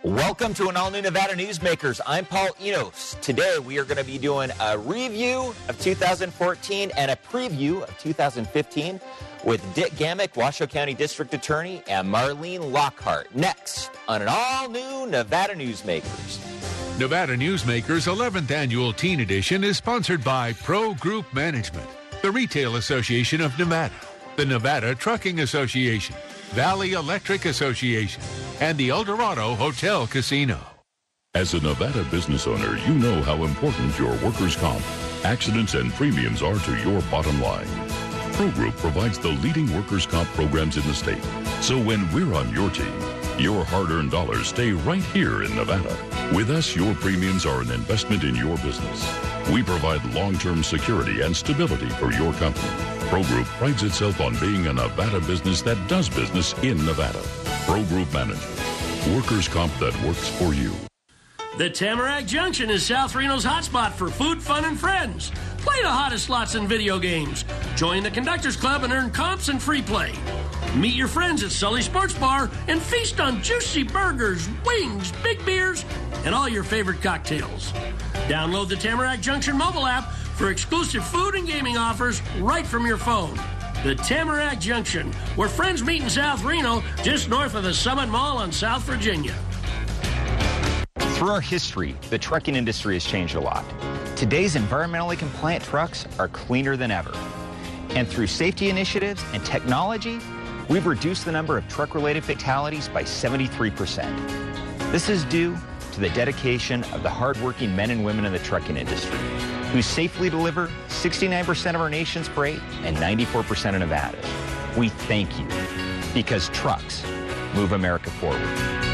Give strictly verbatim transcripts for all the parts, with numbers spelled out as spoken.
Welcome to an all-new Nevada Newsmakers. I'm Paul Enos. Today we are going to be doing a review of two thousand fourteen and a preview of two thousand fifteen with Dick Gamek, Washoe County District Attorney, and Marlene Lockhart. Next on an all-new Nevada Newsmakers. Nevada Newsmakers' eleventh Annual Teen Edition is sponsored by Pro Group Management, the Retail Association of Nevada, the Nevada Trucking Association, Valley Electric Association, and the Eldorado Hotel Casino. As a Nevada business owner, you know how important your workers' comp, accidents, and premiums are to your bottom line. Pro Group provides the leading workers' comp programs in the state. So when we're on your team, your hard-earned dollars stay right here in Nevada. With us, your premiums are an investment in your business. We provide long-term security and stability for your company. Pro Group prides itself on being a Nevada business that does business in Nevada. Pro Group Management. Workers' comp that works for you. The Tamarack Junction is South Reno's hotspot for food, fun, and friends. Play the hottest slots and video games. Join the Conductors Club and earn comps and free play. Meet your friends at Sully Sports Bar and feast on juicy burgers, wings, big beers, and all your favorite cocktails. Download the Tamarack Junction mobile app for exclusive food and gaming offers right from your phone. The Tamarack Junction, where friends meet in South Reno, just north of the Summit Mall on South Virginia. Through our history, the trucking industry has changed a lot. Today's environmentally compliant trucks are cleaner than ever. And through safety initiatives and technology, we've reduced the number of truck-related fatalities by seventy-three percent. This is due to the dedication of the hardworking men and women in the trucking industry, who safely deliver sixty-nine percent of our nation's freight and ninety-four percent of Nevada's. We thank you, because trucks move America forward.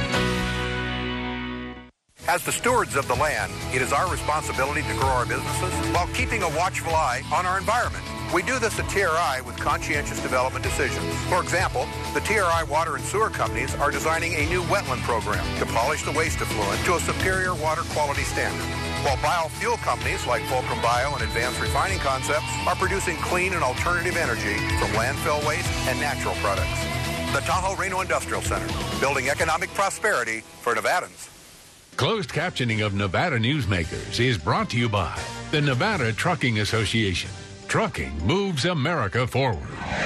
As the stewards of the land, it is our responsibility to grow our businesses while keeping a watchful eye on our environment. We do this at T R I with conscientious development decisions. For example, the T R I water and sewer companies are designing a new wetland program to polish the waste effluent to a superior water quality standard, while biofuel companies like Fulcrum Bio and Advanced Refining Concepts are producing clean and alternative energy from landfill waste and natural products. The Tahoe Reno Industrial Center, building economic prosperity for Nevadans. Closed captioning of Nevada Newsmakers is brought to you by the Nevada Trucking Association. Trucking moves America forward.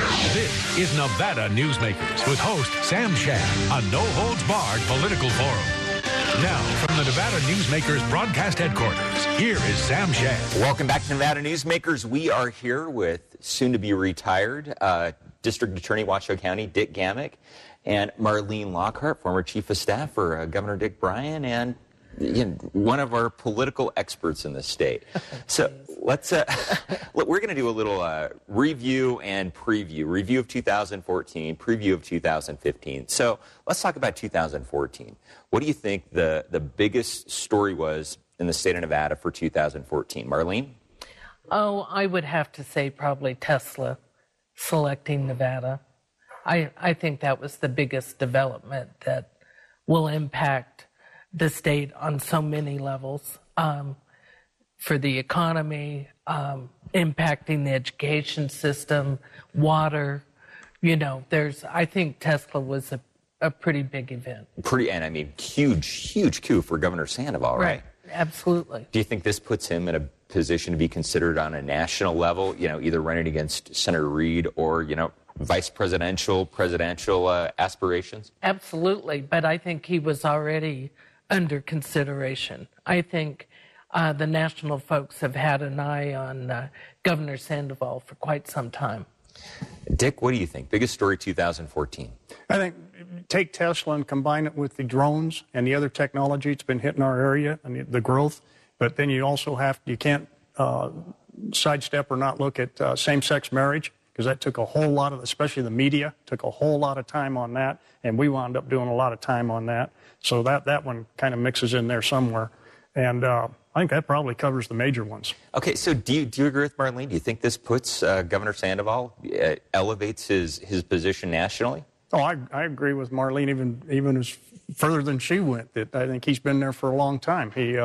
This is Nevada Newsmakers with host Sam Shad, a no-holds-barred political forum. Now, from the Nevada Newsmakers broadcast headquarters, here is Sam Shad. Welcome back to Nevada Newsmakers. We are here with soon-to-be-retired uh, District Attorney, Washoe County, Dick Gamek, and Marlene Lockhart, former Chief of Staff for uh, Governor Dick Bryan, and you know, one of our political experts in the state. So let's, uh, we're going to do a little uh, review and preview. Review of two thousand fourteen, preview of two thousand fifteen. So let's talk about two thousand fourteen. What do you think the, the biggest story was in the state of Nevada for two thousand fourteen? Marlene? Oh, I would have to say probably Tesla selecting Nevada. I, I think that was the biggest development that will impact the state on so many levels, um, for the economy, um, impacting the education system, water. You know, there's, I think Tesla was a, a pretty big event. Pretty, and I mean, huge, huge coup for Governor Sandoval, right? Right, absolutely. Do you think this puts him in a position to be considered on a national level, you know, either running against Senator Reid or, you know, vice presidential, presidential uh, aspirations? Absolutely, but I think he was already under consideration. I think uh, the national folks have had an eye on uh, Governor Sandoval for quite some time. Dick, what do you think? Biggest story two thousand fourteen? I think take Tesla and combine it with the drones and the other technology that's been hitting our area and the growth, but then you also have, you can't uh, sidestep or not look at uh, same-sex marriage, because that took a whole lot of, especially the media, took a whole lot of time on that, and we wound up doing a lot of time on that. So that, that one kind of mixes in there somewhere. And uh, I think that probably covers the major ones. Okay, so do you, do you agree with Marlene? Do you think this puts uh, Governor Sandoval, uh, elevates his, his position nationally? Oh, I, I agree with Marlene even even as further than she went, that I think he's been there for a long time. He, uh,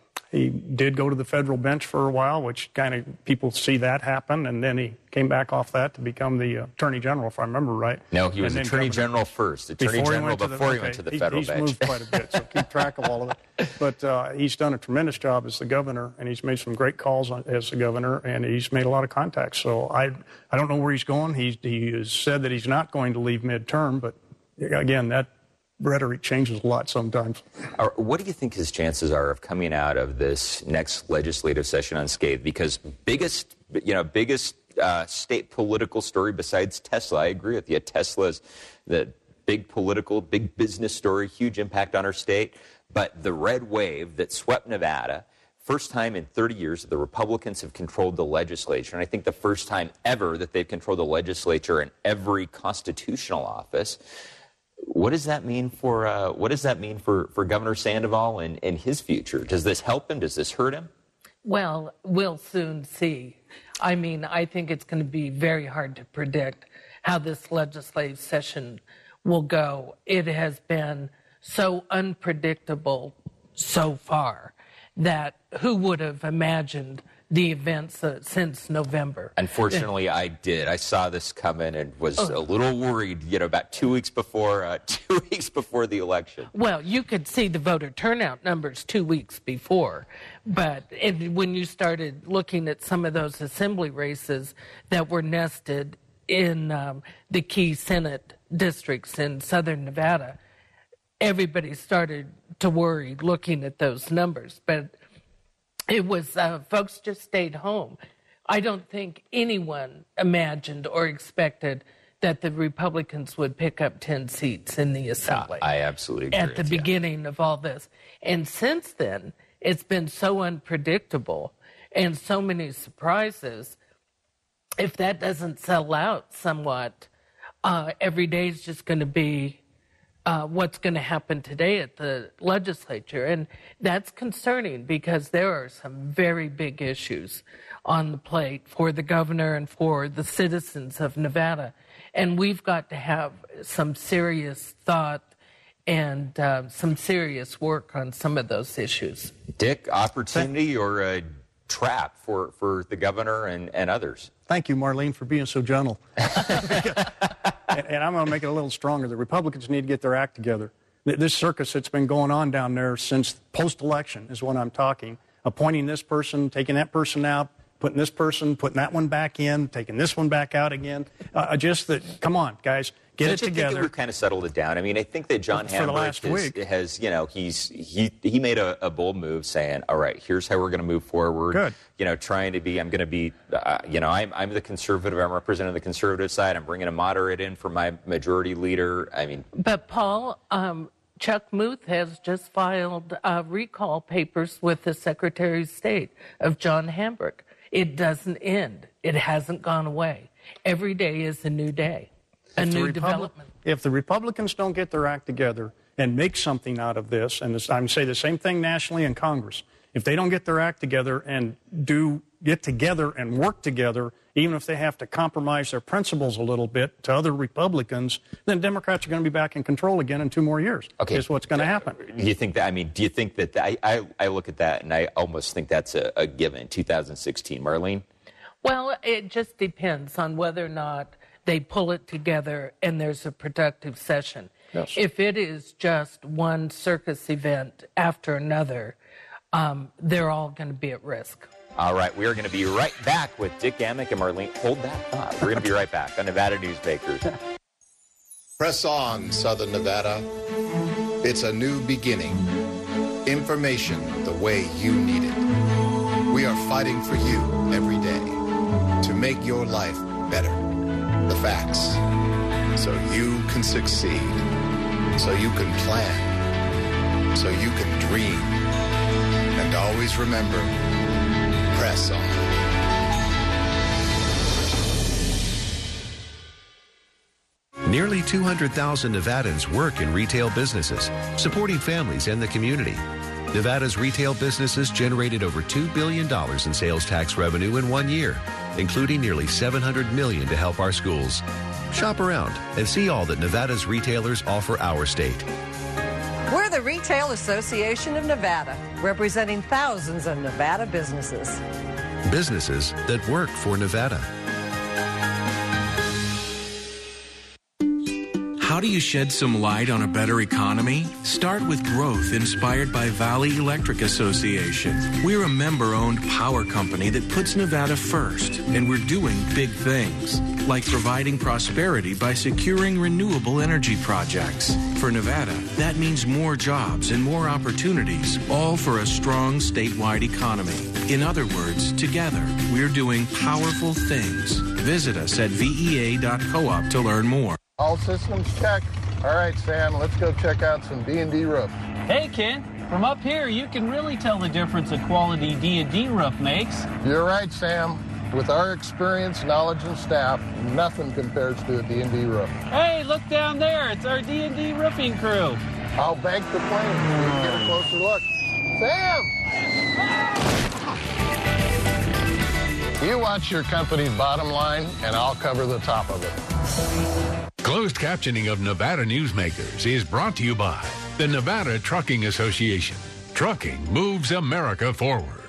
he did go to the federal bench for a while, which kind of people see that happen, and then he came back off that to become the uh, Attorney General, if I remember right. No, he was Attorney Governor. General first. Attorney before General he before the, he went to the, okay, the federal he's bench. He's moved quite a bit, so keep track of all of it. But uh, he's done a tremendous job as the governor, and he's made some great calls on, as the governor, and he's made a lot of contacts. So I, I don't know where he's going. He, he has said that he's not going to leave midterm, but again, that rhetoric changes a lot sometimes. What do you think his chances are of coming out of this next legislative session unscathed? Because biggest, you know, biggest uh, state political story besides Tesla, I agree with you. Tesla's the big political, big business story, huge impact on our state. But the red wave that swept Nevada, first time in thirty years that the Republicans have controlled the legislature, and I think the first time ever that they've controlled the legislature in every constitutional office. What does that mean for uh, what does that mean for, for Governor Sandoval and, and his future? Does this help him? Does this hurt him? Well, we'll soon see. I mean, I think it's going to be very hard to predict how this legislative session will go. It has been so unpredictable so far that who would have imagined the events uh, since November? Unfortunately, I did. I saw this coming and was oh. a little worried, you know, about two weeks before uh, two weeks before the election. Well, you could see the voter turnout numbers two weeks before, but it, when you started looking at some of those assembly races that were nested in um, the key Senate districts in southern Nevada, everybody started to worry looking at those numbers, but it was, uh, folks just stayed home. I don't think anyone imagined or expected that the Republicans would pick up ten seats in the Assembly. I absolutely agree. At the beginning of all this. And since then, it's been so unpredictable and so many surprises. If that doesn't settle out somewhat, uh, every day is just going to be Uh, what's going to happen today at the legislature. And that's concerning because there are some very big issues on the plate for the governor and for the citizens of Nevada. And we've got to have some serious thought and uh, some serious work on some of those issues. Dick, opportunity or a trap for, for the governor and, and others? Thank you, Marlene, for being so gentle. and, and I'm going to make it a little stronger. The Republicans need to get their act together. This circus that's been going on down there since post-election is what I'm talking. Appointing this person, taking that person out, putting this person, putting that one back in, taking this one back out again. Uh, just that, come on, guys, get Don't it you together. Think that we've kind of settled it down. I mean, I think that John For the last Hambrick week. has, you know, he's he he made a, a bold move, saying, "All right, here's how we're going to move forward." Good. You know, trying to be, I'm going to be, uh, you know, I'm I'm the conservative. I'm representing the conservative side. I'm bringing a moderate in for my majority leader. I mean, but Paul. Um, Chuck Muth has just filed uh, recall papers with the Secretary of State of John Hambrick. It doesn't end. It hasn't gone away. Every day is a new day, a If new Republic- development. If the Republicans don't get their act together and make something out of this, and this, I'm say the same thing nationally in Congress, if they don't get their act together and do get together and work together, even if they have to compromise their principles a little bit to other Republicans, then Democrats are going to be back in control again in two more years. Okay, is what's going to happen. Do you think that? I mean, do you think that? I I, I look at that and I almost think that's a, a given. two thousand sixteen, Marlene. Well, it just depends on whether or not they pull it together and there's a productive session. Yes. If it is just one circus event after another, um, they're all going to be at risk. All right, we are going to be right back with Dick Gamick and Marlene. Hold that thought. We're going to be right back on Nevada Newsmakers. Press on, Southern Nevada. It's a new beginning. Information the way you need it. We are fighting for you every day to make your life better. The facts, so you can succeed, so you can plan, so you can dream. And always remember, press on. Nearly two hundred thousand Nevadans work in retail businesses, supporting families and the community. Nevada's retail businesses generated over two billion dollars in sales tax revenue in one year, including nearly seven hundred million dollars to help our schools. Shop around and see all that Nevada's retailers offer our state. We're the Retail Association of Nevada. representing thousands of Nevada businesses. Businesses that work for Nevada. How do you shed some light on a better economy? Start with growth inspired by Valley Electric Association. We're a member-owned power company that puts Nevada first, and we're doing big things, like providing prosperity by securing renewable energy projects. For Nevada, that means more jobs and more opportunities, all for a strong statewide economy. In other words, together, we're doing powerful things. Visit us at V E A dot coop to learn more. All systems check. All right, Sam, let's go check out some D and D roof. Hey, Ken. From up here, you can really tell the difference a quality D and D roof makes. You're right, Sam. With our experience, knowledge, and staff, nothing compares to a D and D roof. Hey, look down there. It's our D and D roofing crew. I'll bank the plane so we can get a closer look. Sam! You watch your company's bottom line, and I'll cover the top of it. Closed captioning of Nevada Newsmakers is brought to you by the Nevada Trucking Association. Trucking moves America forward.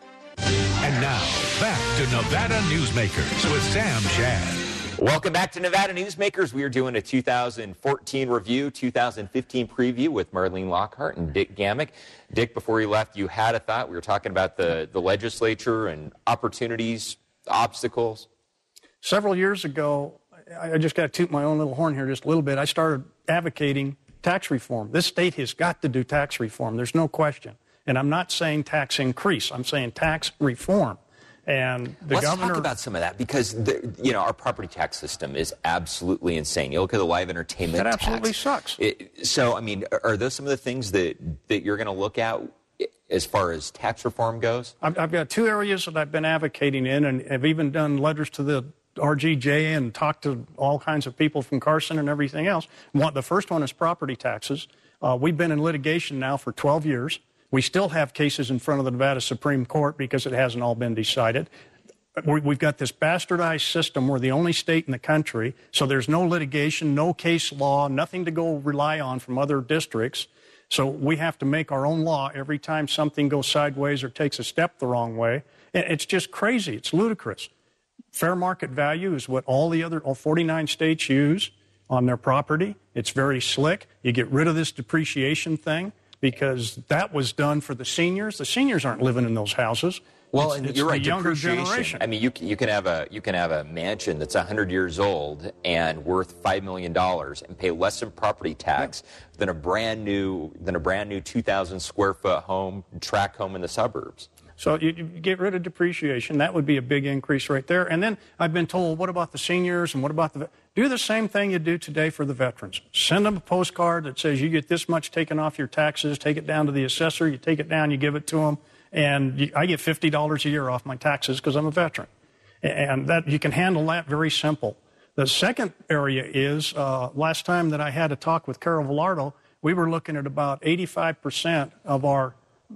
And now, back to Nevada Newsmakers with Sam Shad. Welcome back to Nevada Newsmakers. We are doing a two thousand fourteen review, two thousand fifteen preview with Marlene Lockhart and Dick Gamek. Dick, before you left, you had a thought. We were talking about the, the legislature and opportunities, obstacles. Several years ago, I just got to toot my own little horn here just a little bit. I started advocating tax reform. This state has got to do tax reform. There's no question. And I'm not saying tax increase. I'm saying tax reform. And the Let's governor... talk about some of that because, the, you know, our property tax system is absolutely insane. You look at the live entertainment That tax. absolutely sucks. It, so, I mean, are those some of the things that, that you're going to look at as far as tax reform goes? I've, I've got two areas that I've been advocating in, and have even done letters to the R G J and talked to all kinds of people from Carson and everything else. One, the first one is property taxes. Uh, we've been in litigation now for twelve years. We still have cases in front of the Nevada Supreme Court because it hasn't all been decided. We've got this bastardized system. We're the only state in the country, so there's no litigation, no case law, nothing to go rely on from other districts. So we have to make our own law every time something goes sideways or takes a step the wrong way. It's just crazy. It's ludicrous. Fair market value is what all the other all forty-nine states use on their property. It's very slick. You get rid of this depreciation thing because that was done for the seniors. The seniors aren't living in those houses. Well, it's, and it's you're the right. younger Depreciation. generation. I mean, you can, you can have a you can have a mansion that's one hundred years old and worth five million dollars and pay less in property tax yeah. than a brand new than a brand new two thousand square foot home, tract home in the suburbs. So you, you get rid of depreciation. That would be a big increase right there. And then I've been told, what about the seniors and what about the... Do the same thing you do today for the veterans. Send them a postcard that says you get this much taken off your taxes, take it down to the assessor, you take it down, you give it to them, and you, I get fifty dollars a year off my taxes because I'm a veteran. And that you can handle that very simple. The second area is, uh, last time that I had a talk with Carol Villardo, we were looking at about eighty-five percent of our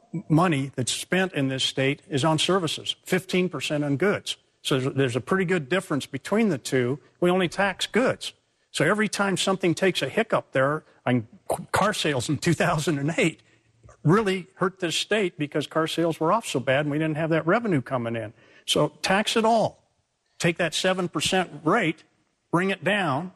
money that's spent in this state is on services, fifteen percent on goods. So there's, there's a pretty good difference between the two. We only tax goods. So every time something takes a hiccup there, I, car sales in two thousand eight really hurt this state because car sales were off so bad and we didn't have that revenue coming in. So tax it all. Take that seven percent rate, bring it down,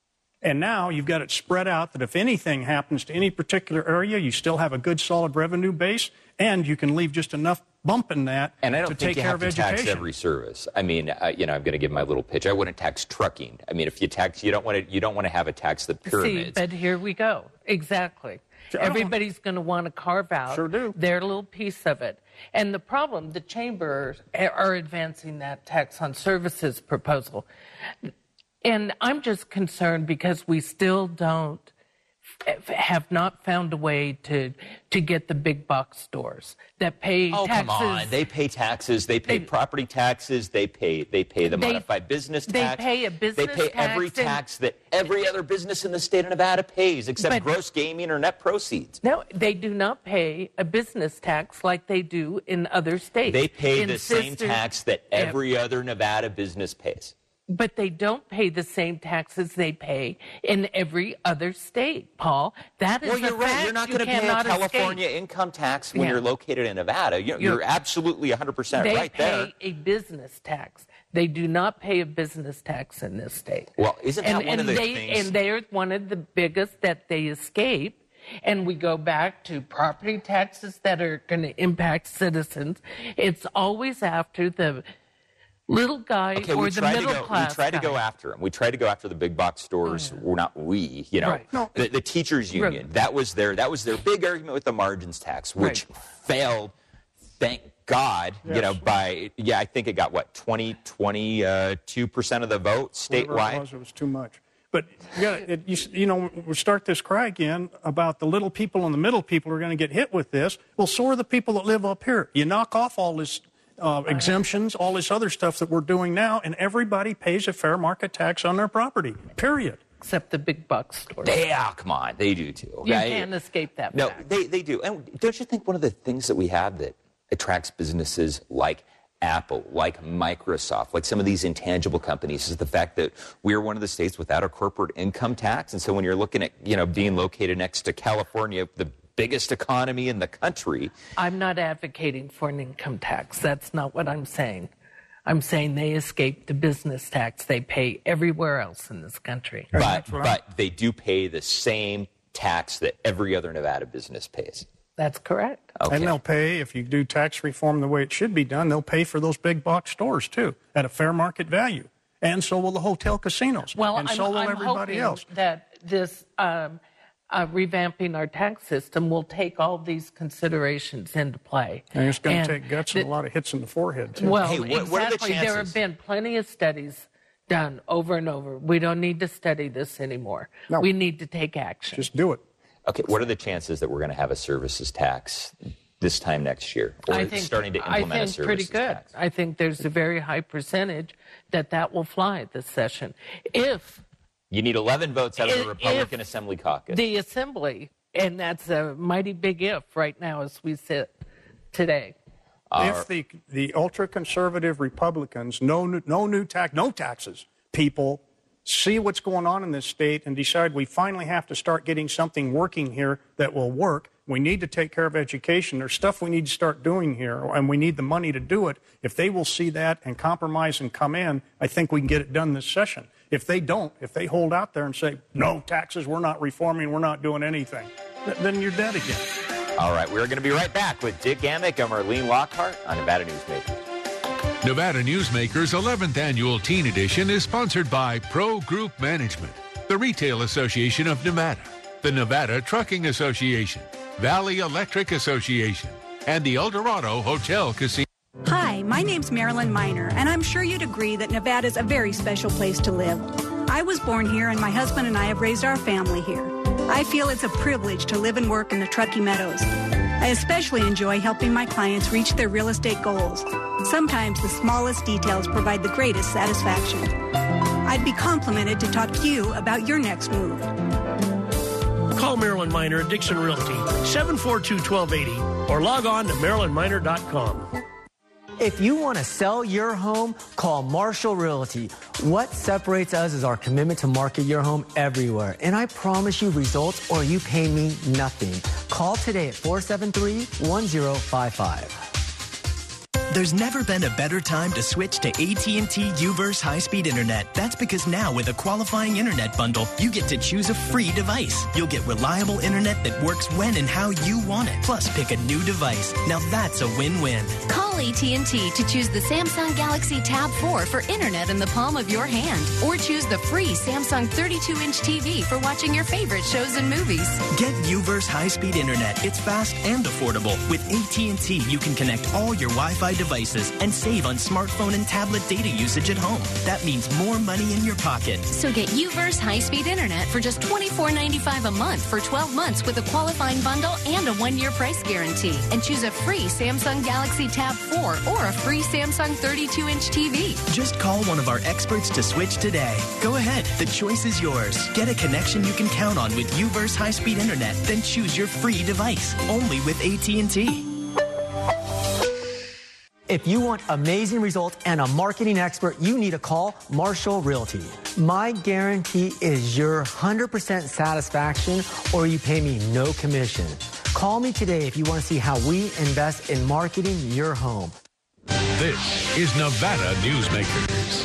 and now you've got it spread out that if anything happens to any particular area, you still have a good solid revenue base, and you can leave just enough bump in that and I don't to think take you care have of to education. tax every service. I mean, uh, you know, I'm going to give my little pitch. I wouldn't tax trucking. I mean, if you tax, you don't want to. You don't want to have a tax the pyramids. See, but here we go. Exactly. Sure, Everybody's going to want to carve out Sure do. their little piece of it. And the problem, the chambers are advancing that tax on services proposal. And I'm just concerned because we still don't have not found a way to to get the big box stores that pay oh, taxes. come on. They pay taxes. They pay They- property taxes. They pay they pay the They- modified business they tax. pay a business They pay every tax and- tax that every other business in the state of Nevada pays, except But- gross gaming or net proceeds. No, they do not pay a business tax like they do in other states. They pay In the same sister- tax that every other Nevada business pays. But they don't pay the same taxes they pay in every other state, Paul. That is well, you're a right. fact. You're not you going to pay a California escape. income tax when Yeah. you're located in Nevada. You're, You're- you're absolutely one hundred percent They right pay there. a business tax. They do not pay a business tax in this state. Well, isn't that and, one and of the they, things? And they're one of the biggest that they escape. And we go back to property taxes that are going to impact citizens. It's always after the little guy Okay, or we the try to middle go. class We try to guy. go after them. We try to go after the big box stores. Oh, yeah. We're not we. You know, Right. No. the, the teachers union. Right. That was their. That was their big argument with the margins tax, which Right. failed. Thank God. You Yes. know, by yeah, I think it got what twenty, twenty-two percent of the vote Whatever statewide. It was, it was too much. But you, gotta, it, you, you know, we start this cry again about the little people and the middle people are going to get hit with this. Well, so are the people that live up here. You knock off all this uh, exemptions, all this other stuff that we're doing now, and everybody pays a fair market tax on their property, period. Except the big box stores. Yeah, come on, they do too. You right? can't escape that No, fact. they, they do. And don't you think one of the things that we have that attracts businesses like Apple, like Microsoft, like some of these intangible companies is the fact that we're one of the states without a corporate income tax. And so when you're looking at, you know, being located next to California, the biggest economy in the country. I'm not advocating for an income tax. That's not what I'm saying. I'm saying they escape the business tax they pay everywhere else in this country. But, but they do pay the same tax that every other Nevada business pays. That's correct. Okay. And they'll pay, if you do tax reform the way it should be done, they'll pay for those big box stores, too, at a fair market value. And so will the hotel casinos. Well, and I'm, so will I'm everybody hoping else. that this um, uh, revamping our tax system will take all these considerations into play. And it's going And to take guts and the- a lot of hits in the forehead, too. Well, Hey, what- what are the exactly. There have chances? been plenty of studies done over and over. We don't need to study this anymore. No. We need to take action. Just do it. Okay, what are the chances that we're going to have a services tax this time next year? Or I think, starting to I implement a think services pretty good. tax? I think there's a very high percentage that that will fly this session. If You need eleven votes out of the If- Republican if Assembly Caucus. the Assembly, and that's a mighty big if right now as we sit today. if the the ultra conservative Republicans, no new- no new tax, no taxes, people see what's going on in this state and decide we finally have to start getting something working here that will work. We need to take care of education. There's stuff we need to start doing here, and we need the money to do it. If they will see that and compromise and come in, I think we can get it done this session. If they don't, if they hold out there and say, no taxes, we're not reforming, we're not doing anything, th- then you're dead again. All right, we're going to be right back with Dick Gamick and Marlene Lockhart on Nevada Newsmakers. Nevada Newsmakers' eleventh Annual Teen Edition is sponsored by Pro Group Management, the Retail Association of Nevada, the Nevada Trucking Association, Valley Electric Association, and the Eldorado Hotel Casino. Hi, my name's Marilyn Miner, and I'm sure you'd agree that Nevada's a very special place to live. I was born here, and my husband and I have raised our family here. I feel it's a privilege to live and work in the Truckee Meadows. I especially enjoy helping my clients reach their real estate goals. Sometimes the smallest details provide the greatest satisfaction. I'd be complimented to talk to you about your next move. Call Marilyn Miner at Dixon Realty, seven four two, one two eight zero, or log on to marilyn miner dot com. If you want to sell your home, call Marshall Realty. What separates us is our commitment to market your home everywhere. And I promise you results or you pay me nothing. Call today at four seven three, one zero five five. There's never been a better time to switch to A T and T U-verse high-speed internet. That's because now with a qualifying internet bundle, you get to choose a free device. You'll get reliable internet that works when and how you want it. Plus, pick a new device. Now that's a win-win. Call A T and T to choose the Samsung Galaxy Tab four for internet in the palm of your hand. Or choose the free Samsung thirty-two inch T V for watching your favorite shows and movies. Get U-verse high-speed internet. It's fast and affordable. With A T and T, you can connect all your Wi-Fi devices and save on smartphone and tablet data usage at home. That means more money in your pocket. So get U-verse high-speed internet for just twenty-four ninety-five a month for twelve months with a qualifying bundle and a one-year price guarantee. And choose a free Samsung Galaxy Tab four or a free Samsung thirty-two inch T V. Just call one of our experts to switch today. Go ahead. The choice is yours. Get a connection you can count on with U-verse high-speed internet. Then choose your free device. Only with A T and T. If you want amazing results and a marketing expert, you need to call Marshall Realty. My guarantee is your one hundred percent satisfaction or you pay me no commission. Call me today if you want to see how we invest in marketing your home. This is Nevada Newsmakers.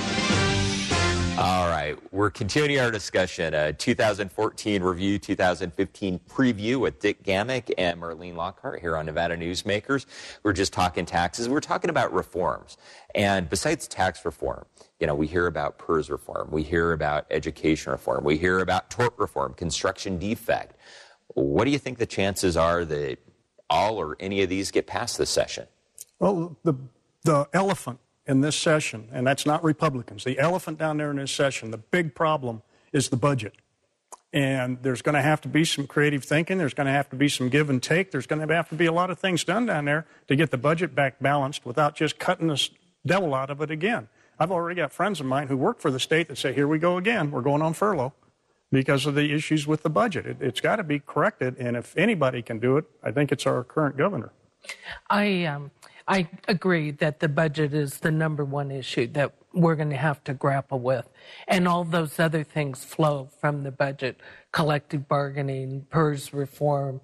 All right, we're continuing our discussion. Uh, two thousand fourteen review, two thousand fifteen preview with Dick Gamek and Marlene Lockhart here on Nevada Newsmakers. We're just talking taxes. We're talking about reforms. And besides tax reform, you know, we hear about PERS reform. We hear about education reform. We hear about tort reform, construction defect. What do you think the chances are that all or any of these get passed this session? Well, the the elephant in this session, and that's not Republicans, the elephant down there in this session, the big problem is the budget. And there's going to have to be some creative thinking. There's going to have to be some give and take. There's going to have to be a lot of things done down there to get the budget back balanced without just cutting the devil out of it again. I've already got friends of mine who work for the state that say, here we go again. We're going on furlough because of the issues with the budget. It, it's got to be corrected. And if anybody can do it, I think it's our current governor. I um, I agree that the budget is the number one issue that we're going to have to grapple with. And all those other things flow from the budget, collective bargaining, PERS reform.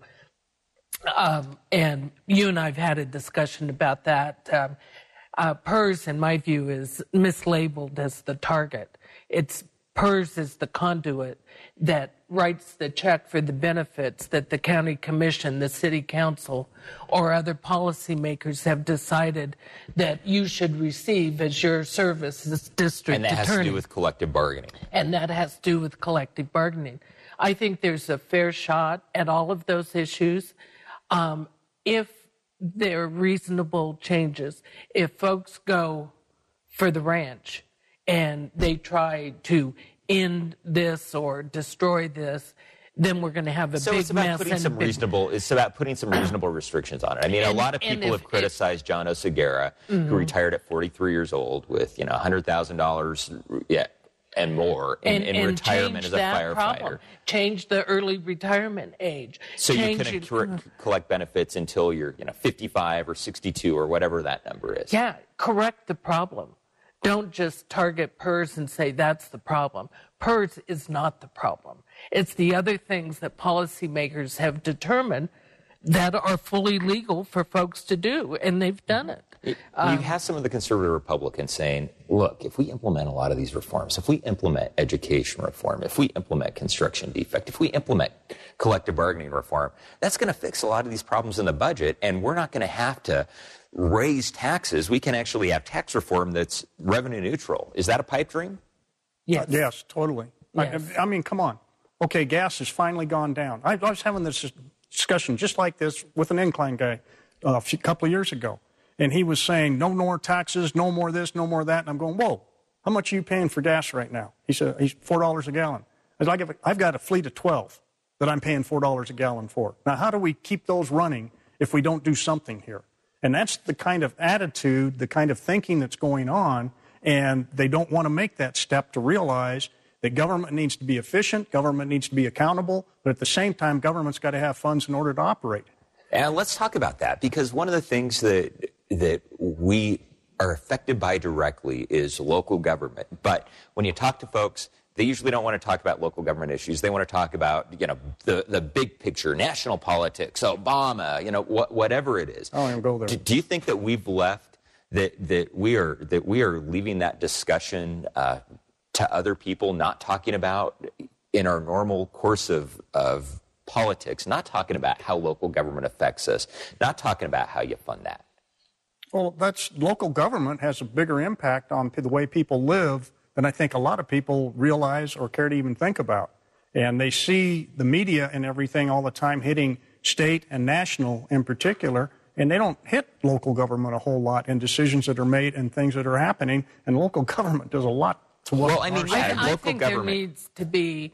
Um, and you and I have had a discussion about that. Um, uh, PERS, in my view, is mislabeled as the target. It's PERS is the conduit that writes the check for the benefits that the county commission, the city council, or other policymakers have decided that you should receive as your service as district attorney. And that attorney. has to do with collective bargaining. And that has to do with collective bargaining. I think there's a fair shot at all of those issues um, if there are reasonable changes. If folks go for the ranch and they try to end this or destroy this, then we're going to have a so big it's about mess. Putting and some big... reasonable, it's about putting some reasonable restrictions on it. I mean, and, a lot of people if, have criticized John Oseguera, mm-hmm. who retired at forty-three years old with, you know, one hundred thousand dollars yeah, and more in, and, in and retirement as a firefighter. Problem. Change the early retirement age. So Change you couldn't it, cor- collect benefits until you're, you know, fifty-five or sixty-two or whatever that number is. Yeah, correct the problem. Don't just target PERS and say that's the problem. PERS is not the problem. It's the other things that policymakers have determined that are fully legal for folks to do, and they've done it. You Um, have some of the conservative Republicans saying, look, if we implement a lot of these reforms, if we implement education reform, if we implement construction defect, if we implement collective bargaining reform, that's going to fix a lot of these problems in the budget, and we're not going to have to raise taxes. We can actually have tax reform that's revenue neutral. Is that a pipe dream? Yes. Uh, yes, totally. Yes. I, I mean, come on. Okay, gas has finally gone down. I, I was having this discussion just like this with an incline guy uh, a few, couple of years ago. And he was saying, no more taxes, no more this, no more that. And I'm going, whoa, how much are you paying for gas right now? He said, he's four dollars a gallon. I said, I give, I've got a fleet of twelve that I'm paying four dollars a gallon for. Now, how do we keep those running if we don't do something here? And that's the kind of attitude, the kind of thinking that's going on. And they don't want to make that step to realize that government needs to be efficient, government needs to be accountable, but at the same time, government's got to have funds in order to operate. And let's talk about that, because one of the things that that we are affected by directly is local government. But when you talk to folks, they usually don't want to talk about local government issues. They want to talk about, you know, the, the big picture, national politics, Obama, you know, wh- whatever it is. I don't even go there. Do, do you think that we've left, that, that, we, are, that we are leaving that discussion uh, to other people, not talking about in our normal course of, of politics, not talking about how local government affects us, not talking about how you fund that? Well, that's local government has a bigger impact on the way people live than I think a lot of people realize or care to even think about. And they see the media and everything all the time hitting state and national in particular, and they don't hit local government a whole lot in decisions that are made and things that are happening. And local government does a lot to what. Well, I mean, yeah, I, I local think government. there needs to be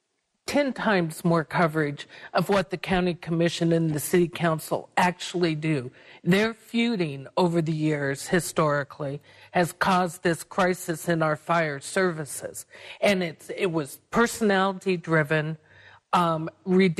ten times more coverage of what the county commission and the city council actually do. Their feuding over the years, historically, has caused this crisis in our fire services. And it's it was personality-driven, um,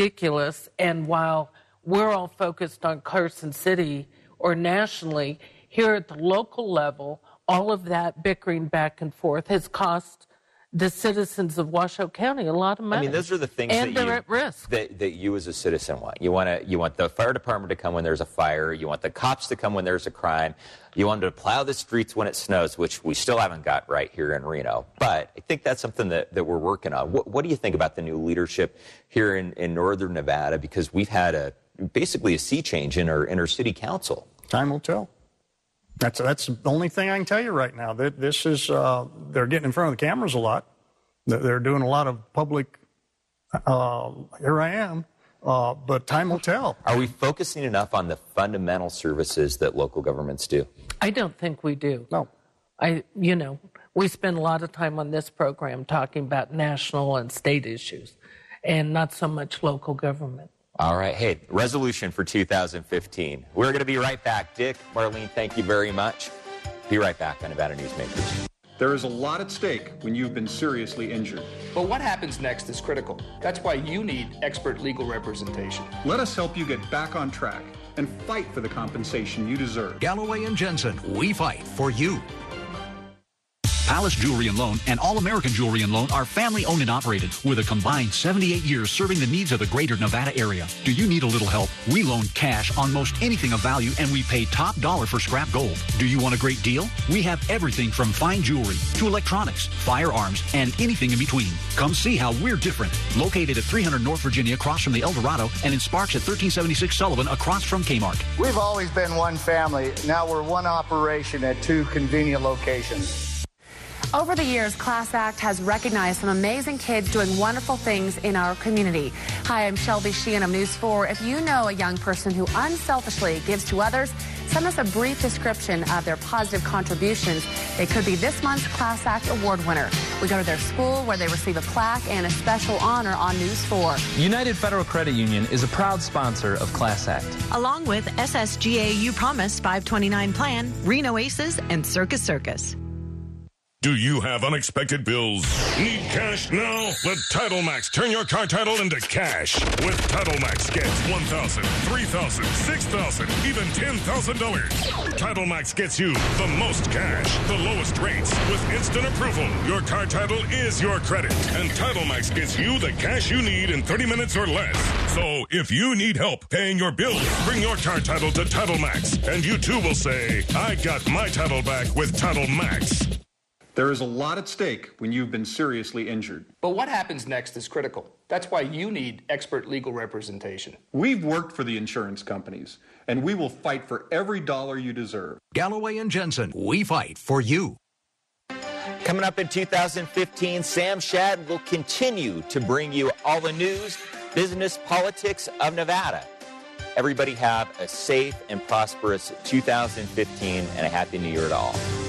ridiculous, and while we're all focused on Carson City or nationally, here at the local level, all of that bickering back and forth has cost the citizens of Washoe County a lot of money. I mean, those are the things and that, they're you, at risk. That, that you as a citizen want. You want to, you want the fire department to come when there's a fire. You want the cops to come when there's a crime. You want them to plow the streets when it snows, which we still haven't got right here in Reno. But I think that's something that, that we're working on. What, what do you think about the new leadership here in, in northern Nevada? Because we've had a basically a sea change in our, in our city council. Time will tell. That's that's the only thing I can tell you right now. That this is uh, they're getting in front of the cameras a lot. They're doing a lot of public. Uh, here I am, uh, but time will tell. Are we focusing enough on the fundamental services that local governments do? I don't think we do. No. I, you know, we spend a lot of time on this program talking about national and state issues, and not so much local government. All right. Hey, resolution for two thousand fifteen. We're going to be right back. Dick, Marlene, thank you very much. Be right back on Nevada Newsmakers. There is a lot at stake when you've been seriously injured. But what happens next is critical. That's why you need expert legal representation. Let us help you get back on track and fight for the compensation you deserve. Galloway and Jensen, we fight for you. Palace Jewelry and Loan and All-American Jewelry and Loan are family-owned and operated with a combined seventy-eight years serving the needs of the greater Nevada area. Do you need a little help? We loan cash on most anything of value, and we pay top dollar for scrap gold. Do you want a great deal? We have everything from fine jewelry to electronics, firearms, and anything in between. Come see how we're different. Located at three hundred North Virginia across from the El Dorado and in Sparks at thirteen seventy-six Sullivan across from Kmart. We've always been one family. Now we're one operation at two convenient locations. Over the years, Class Act has recognized some amazing kids doing wonderful things in our community. Hi, I'm Shelby Sheehan of News four. If you know a young person who unselfishly gives to others, send us a brief description of their positive contributions. They could be this month's Class Act Award winner. We go to their school where they receive a plaque and a special honor on News four. United Federal Credit Union is a proud sponsor of Class Act. Along with S S G A You Promise five twenty-nine Plan, Reno Aces, and Circus Circus. Do you have unexpected bills? Need cash now? Let Title Max turn your car title into cash. With Title Max, get one thousand dollars, three thousand dollars, six thousand dollars, even ten thousand dollars. Title Max gets you the most cash, the lowest rates, with instant approval. Your car title is your credit, and Title Max gets you the cash you need in thirty minutes or less. So if you need help paying your bills, bring your car title to Title Max, and you too will say, I got my title back with Title Max. There is a lot at stake when you've been seriously injured. But what happens next is critical. That's why you need expert legal representation. We've worked for the insurance companies, and we will fight for every dollar you deserve. Galloway and Jensen, we fight for you. Coming up in two thousand fifteen, Sam Shad will continue to bring you all the news, business, politics of Nevada. Everybody have a safe and prosperous two thousand fifteen and a happy new year to all.